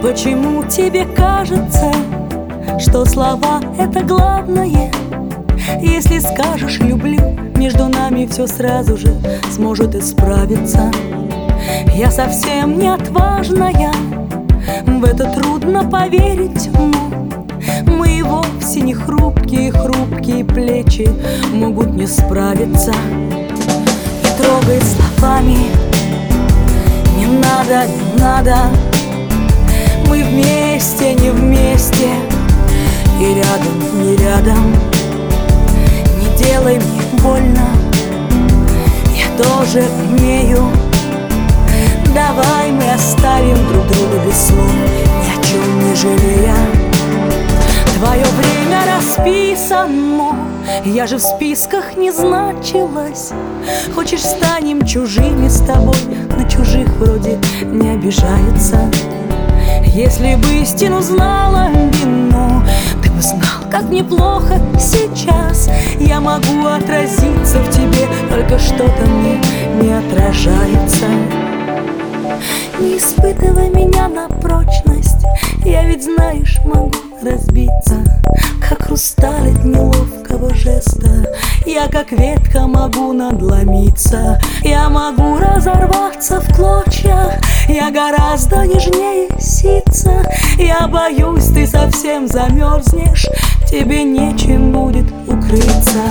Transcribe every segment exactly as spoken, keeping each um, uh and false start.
Почему тебе кажется, что слова — это главное? Если скажешь «люблю», между нами все сразу же сможет исправиться. Я совсем не отважная, в это трудно поверить, но мои вовсе не хрупкие, хрупкие плечи могут не справиться. Не трогай словами, не надо, не надо. Мы вместе, не вместе, и рядом, не рядом. Не делай мне больно, я тоже умею. Давай мы оставим друг друга без слов, ни о чем не жалея. Твое время расписано, я же в списках не значилась. Хочешь, станем чужими с тобой, на чужих вроде не обижаются. Если бы истину знала, вино, ты бы знал, как неплохо сейчас. Я могу отразиться в тебе, только что-то мне не отражается. Не испытывай меня на прочность, я ведь, знаешь, могу разбиться, как хрусталь от неловкого жеста. Я, как ветка, могу надломиться, я могу разорваться в клочья. Я гораздо нежнее сица. Я боюсь, ты совсем замерзнешь, тебе нечем будет укрыться.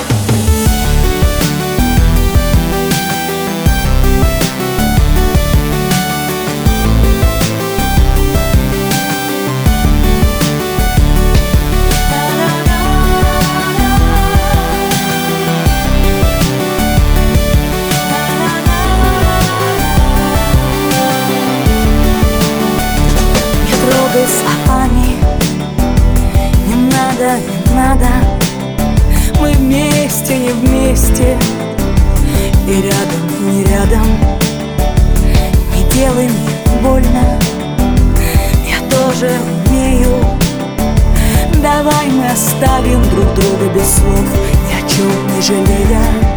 Словами не надо, не надо. Мы вместе, не вместе, и рядом, не рядом. Не делай мне больно, я тоже умею. Давай мы оставим друг друга без слов, ни о чем не жалея.